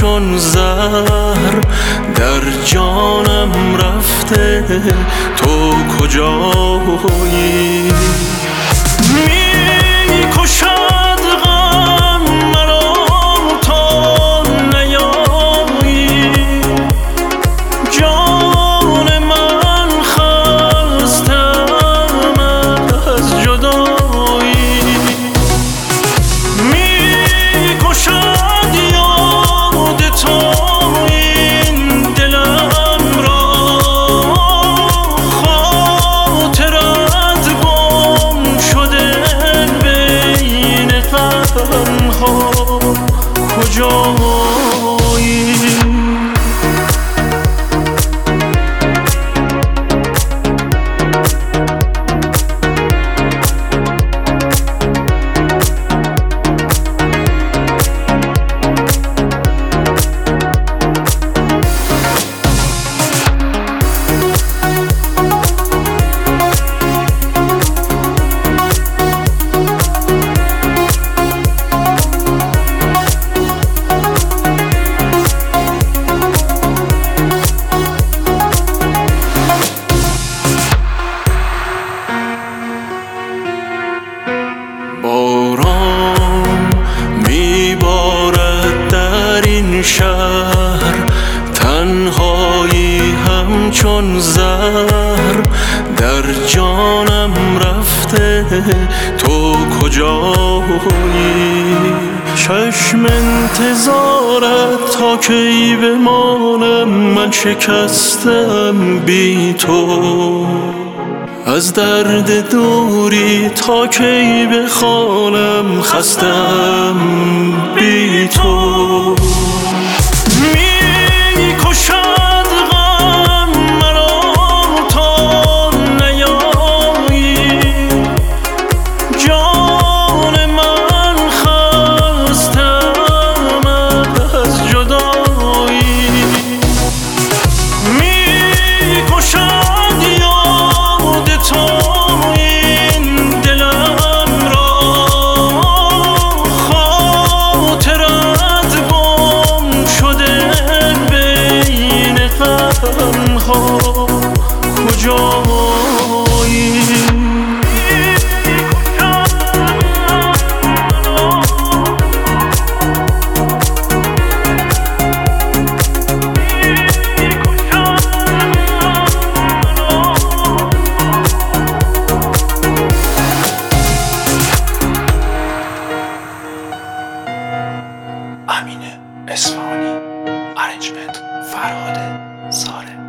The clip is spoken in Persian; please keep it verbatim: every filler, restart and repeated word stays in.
همچون زهر در جانم رفته، تو کجایی؟ می کشد غم مرا تا نیایی، جان من خستم از جدایی. می کشد یاد تو این دلم را، خاطرت گم شده بین غمها کجایی؟ باران میبارد در این شهر، تنهایی همچون زهر در جانم رفته، تو کجایی؟ چشم انتظارت تا کی بمانم، من شکستم بی تو. از درد دوری تا کی بخوانم، خستم بی تو. می کشد غم مرا تا نیایی، جان من خستم از جدایی. می کشد یاد تو این دلم را، خاطرت گم شده بین غمها کجایی؟ امین اصفهانی، ارنجمنت فرهاد زاره.